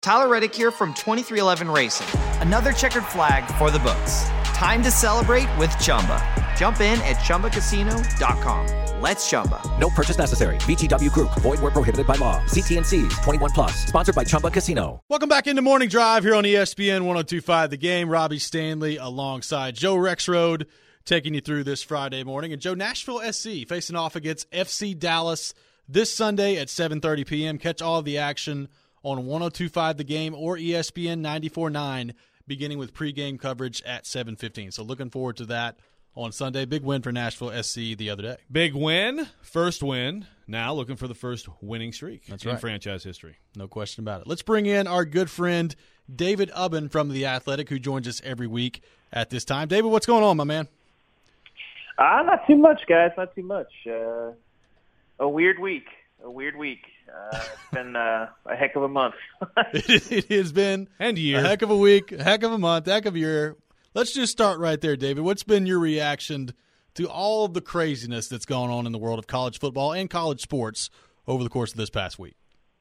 Tyler Reddick here from 2311 Racing. Another checkered flag for the books. Time to celebrate with Chumba. Jump in at ChumbaCasino.com. Let's Chumba. No purchase necessary. VGW Group. Void where prohibited by law. See T&Cs. 21 plus. Sponsored by Chumba Casino. Welcome back into Morning Drive here on ESPN 102.5 The Game. Robbie Stanley alongside Joe Rexrode taking you through this Friday morning. And Joe, Nashville SC facing off against FC Dallas this Sunday at 7:30 p.m. Catch all of the action on 102.5 The Game or ESPN 94.9, beginning with pregame coverage at 7:15. So looking forward to that on Sunday. Big win for Nashville SC the other day. Big win, first win. Now looking for the first winning streak in franchise history. No question about it. Let's bring in our good friend David Ubben from The Athletic, who joins us every week at this time. David, what's going on, my man? Not too much, guys. Not too much. A weird week. It's been a heck of a month. It has been and year. A heck of a week, a heck of a month, a heck of a year. Let's just start right there, David. What's been your reaction to all of the craziness that's going on in the world of college football and college sports over the course of this past week?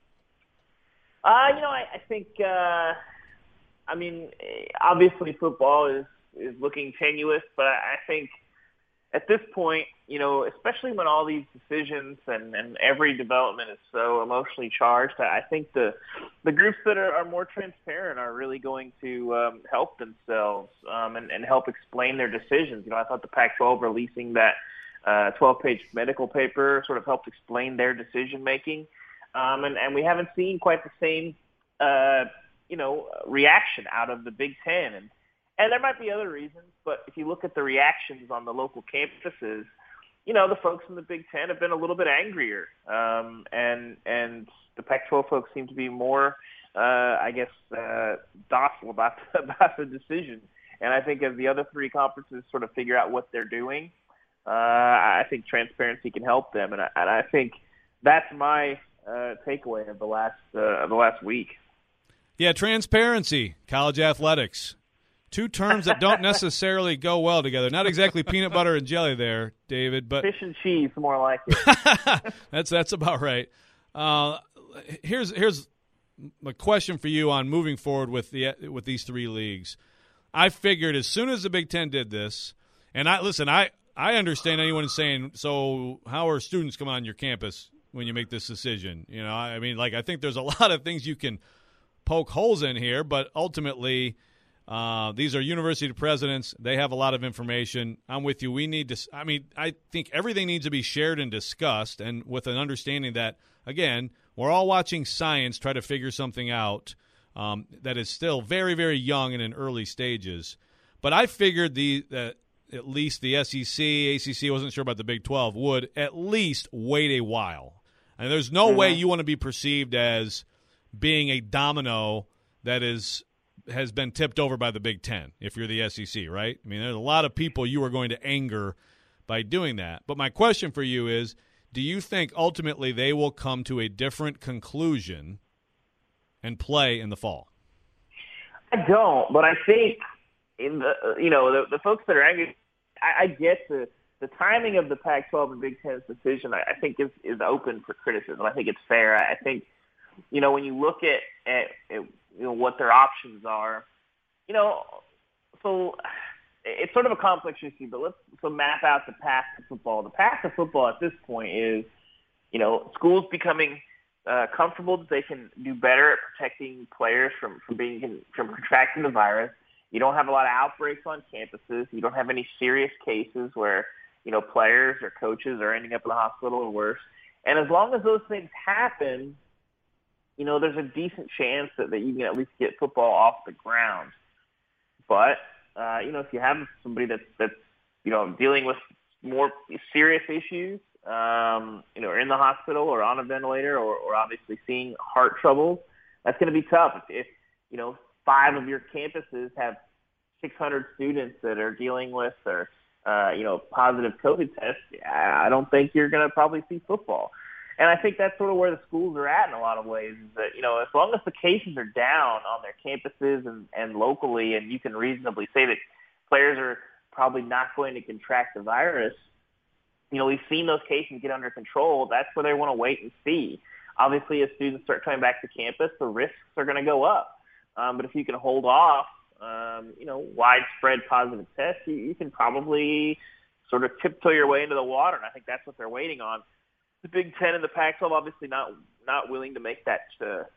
I think, obviously football is looking tenuous, but I think at this point, especially when all these decisions and every development is so emotionally charged, I think the groups that are more transparent are really going to help themselves and help explain their decisions. I thought the Pac-12 releasing that 12-page medical paper sort of helped explain their decision-making. And we haven't seen quite the same, reaction out of the Big Ten. And there might be other reasons, but if you look at the reactions on the local campuses, the folks in the Big Ten have been a little bit angrier. And the Pac-12 folks seem to be more, docile about the decision. And I think as the other three conferences sort of figure out what they're doing, I think transparency can help them. And I think that's my takeaway of the last week. Yeah, transparency, college athletics. Two terms that don't necessarily go well together. Not exactly peanut butter and jelly there, David, but fish and cheese, more like it. That's about right. Here's a question for you on moving forward with these three leagues. I figured as soon as the Big Ten did this, and I understand anyone saying, so how are students coming on your campus when you make this decision? I think there's a lot of things you can poke holes in here, but ultimately. These are university presidents. They have a lot of information. I'm with you. I think everything needs to be shared and discussed, and with an understanding that, again, we're all watching science try to figure something out that is still very, very young and in early stages. But I figured that at least the SEC, ACC, wasn't sure about the Big 12, would at least wait a while. And there's no way you want to be perceived as being a domino that has been tipped over by the Big Ten if you're the SEC, right? There's a lot of people you are going to anger by doing that. But my question for you is, do you think ultimately they will come to a different conclusion and play in the fall? I don't, but I think the folks that are angry, I get the timing of the Pac-12 and Big Ten's decision, I think is open for criticism. I think it's fair. I think, when you look at what their options are, so it's sort of a complex issue, but let's map out the path to football. The path to football at this point is, schools becoming comfortable that they can do better at protecting players from contracting the virus. You don't have a lot of outbreaks on campuses. You don't have any serious cases where, players or coaches are ending up in the hospital or worse. And as long as those things happen, there's a decent chance that you can at least get football off the ground. But, if you have somebody that's dealing with more serious issues, or in the hospital or on a ventilator or obviously seeing heart troubles, that's going to be tough. If 5 of your campuses have 600 students that are dealing with or, positive COVID tests, I don't think you're going to probably see football. And I think that's sort of where the schools are at in a lot of ways, is that, as long as the cases are down on their campuses and locally, and you can reasonably say that players are probably not going to contract the virus, we've seen those cases get under control. That's where they want to wait and see. obviously as students start coming back to campus, the risks are going to go up. But if you can hold off, widespread positive tests, you can probably sort of tiptoe your way into the water, and I think that's what they're waiting on. The Big Ten and the Pac-12 obviously not willing to make that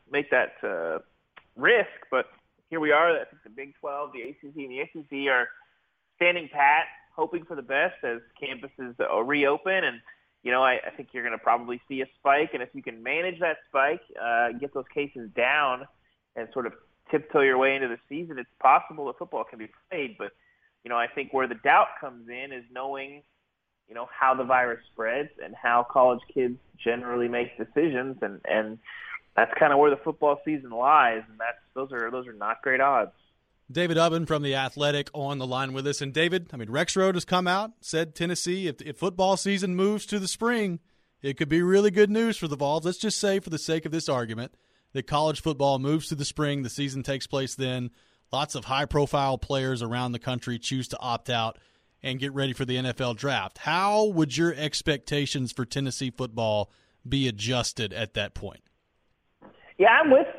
risk, but here we are. I think the Big 12, the ACC, and the SEC are standing pat, hoping for the best as campuses reopen, and I think you're going to probably see a spike, and if you can manage that spike, get those cases down, and sort of tiptoe your way into the season, it's possible that football can be played. But I think where the doubt comes in is knowing how the virus spreads and how college kids generally make decisions, and that's kind of where the football season lies, and those are not great odds. David Ubben from The Athletic on the line with us. And David, Rexrode has come out, said Tennessee, if football season moves to the spring, it could be really good news for the Vols. Let's just say, for the sake of this argument, that college football moves to the spring, the season takes place then. Lots of high-profile players around the country choose to opt out and get ready for the NFL draft. How would your expectations for Tennessee football be adjusted at that point? Yeah, I'm with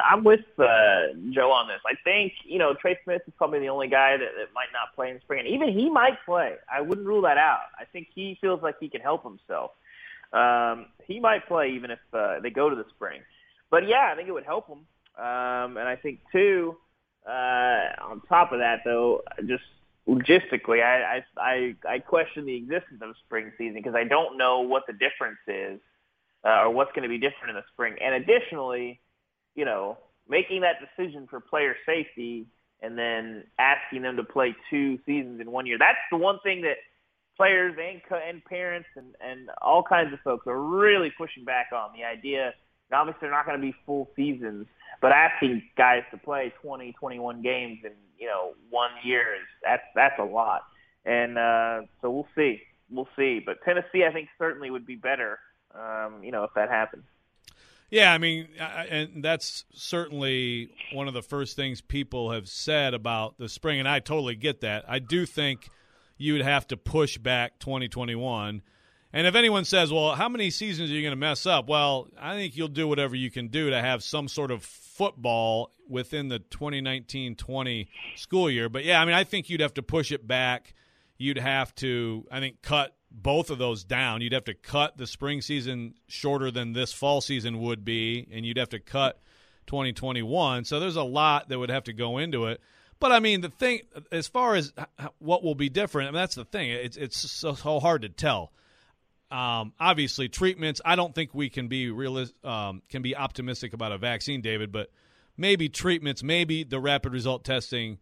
Joe on this. I think Trey Smith is probably the only guy that might not play in the spring, and even he might play. I wouldn't rule that out. I think he feels like he can help himself. He might play even if they go to the spring. But yeah, I think it would help him. And I think too, on top of that though, just logistically, I question the existence of a spring season because I don't know what the difference is. Or what's going to be different in the spring. And additionally, making that decision for player safety and then asking them to play 2 seasons in 1 year, that's the one thing that players and parents and all kinds of folks are really pushing back on. The idea, obviously they're not going to be full seasons, but asking guys to play 20, 21 games in 1 year, that's a lot. And so we'll see. But Tennessee, I think, certainly would be better if that happens. Yeah, and that's certainly one of the first things people have said about the spring, and I totally get that. I do think you would have to push back 2021. And if anyone says, well, how many seasons are you going to mess up? Well, I think you'll do whatever you can do to have some sort of football within the 2019-20 school year. But, yeah, I think you'd have to push it back. You'd have to, I think, cut both of those down. You'd have to cut the spring season shorter than this fall season would be, and you'd have to cut 2021. So there's a lot that would have to go into it. But, the thing, as far as what will be different, that's the thing. It's so hard to tell. Obviously, treatments, I don't think we can be optimistic about a vaccine, David, but maybe treatments, maybe the rapid result testing,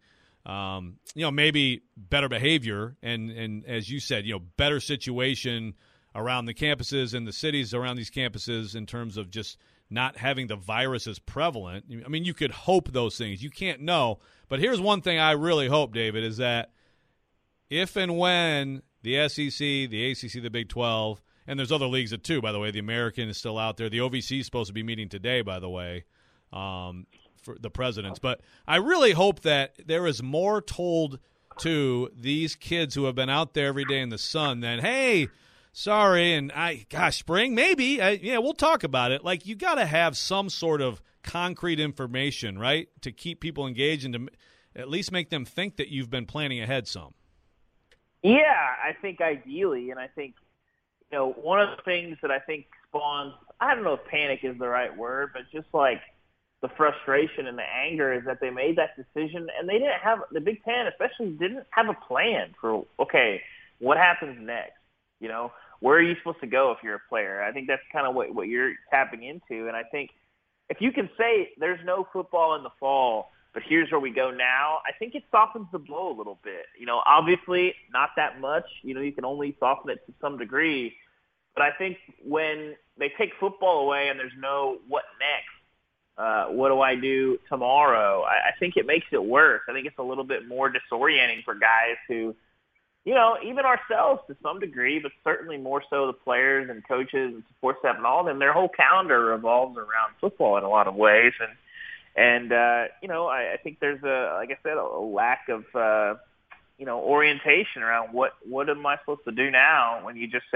maybe better behavior and as you said, better situation around the campuses and the cities around these campuses in terms of just not having the virus as prevalent. You could hope those things. You can't know. But here's one thing I really hope, David, is that if and when the SEC, the ACC, the Big 12, and there's other leagues that too, by the way, the American is still out there. The OVC is supposed to be meeting today, by the way, for the presidents. But I really hope that there is more told to these kids who have been out there every day in the sun than, hey, sorry, and spring, maybe. We'll talk about it. Like, you got to have some sort of concrete information, right, to keep people engaged and to at least make them think that you've been planning ahead some. Yeah, I think ideally, and I think, one of the things that I think spawns, I don't know if panic is the right word, but just like the frustration and the anger is that they made that decision and they didn't have, the Big Ten especially didn't have a plan for, okay, what happens next? Where are you supposed to go if you're a player? I think that's kind of what you're tapping into. And I think if you can say there's no football in the fall, but here's where we go now, I think it softens the blow a little bit. Obviously not that much. You can only soften it to some degree. But I think when they take football away and there's no what next, what do I do tomorrow, I think it makes it worse. I think it's a little bit more disorienting for guys who, even ourselves to some degree, but certainly more so the players and coaches and support staff and all of them, their whole calendar revolves around football in a lot of ways. And I think there's a lack of, orientation around what am I supposed to do now when you just say,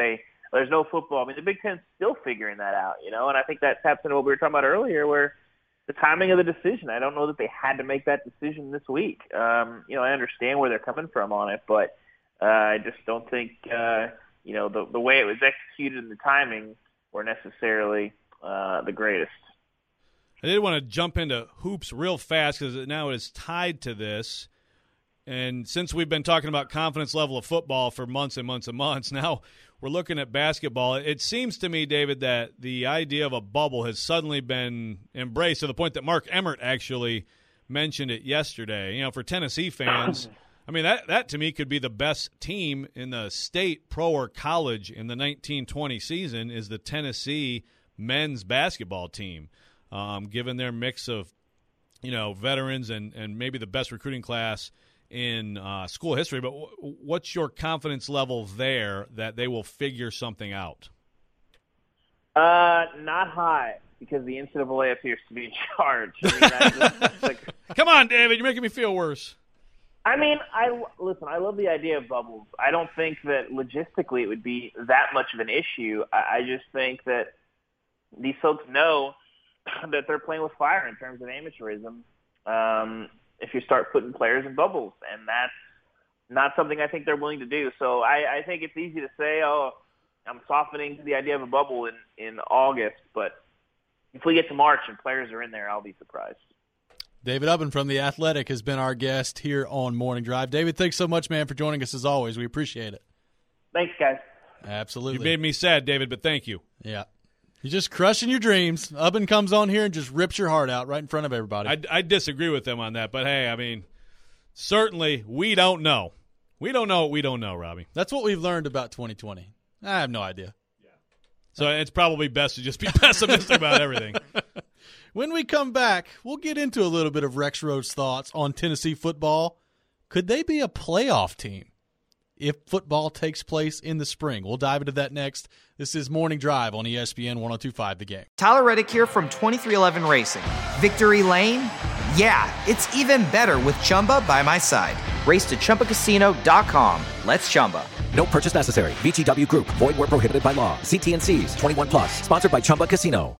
there's no football. I mean, the Big Ten's still figuring that out, and I think that taps into what we were talking about earlier, where the timing of the decision, I don't know that they had to make that decision this week. I understand where they're coming from on it, but I just don't think, the way it was executed and the timing were necessarily the greatest. I did want to jump into hoops real fast because now it is tied to this. And since we've been talking about confidence level of football for months and months and months, now we're looking at basketball. It seems to me, David, that the idea of a bubble has suddenly been embraced to the point that Mark Emmert actually mentioned it yesterday. For Tennessee fans, I mean, that to me could be the best team in the state, pro or college, in the 1920 season is the Tennessee men's basketball team, given their mix of, veterans and maybe the best recruiting class in school history. But what's your confidence level there that they will figure something out? Not high, because the NCAA appears to be in charge. I mean, Come on, David, you're making me feel worse. I mean, I love the idea of bubbles. I don't think that logistically it would be that much of an issue. I just think that these folks know that they're playing with fire in terms of amateurism. If you start putting players in bubbles, and that's not something I think they're willing to do. So I think it's easy to say, I'm softening to the idea of a bubble in August, but if we get to March and players are in there, I'll be surprised. David Ubben from The Athletic has been our guest here on Morning Drive. David, thanks so much, man, for joining us as always. We appreciate it. Thanks, guys. Absolutely. You made me sad, David, but thank you. Yeah. You're just crushing your dreams. Ubben comes on here and just rips your heart out right in front of everybody. I disagree with them on that, but hey, I mean, certainly we don't know. We don't know what we don't know, Robbie. That's what we've learned about 2020. I have no idea. Yeah. So it's probably best to just be pessimistic about everything. When we come back, we'll get into a little bit of Rex Rhodes' thoughts on Tennessee football. Could they be a playoff team if football takes place in the spring? We'll dive into that next. This is Morning Drive on ESPN 102.5 The Game. Tyler Reddick here from 2311 Racing. Victory Lane? Yeah, it's even better with Chumba by my side. Race to ChumbaCasino.com. Let's Chumba. No purchase necessary. VGW Group. Void where prohibited by law. See T&Cs. 21+. Sponsored by Chumba Casino.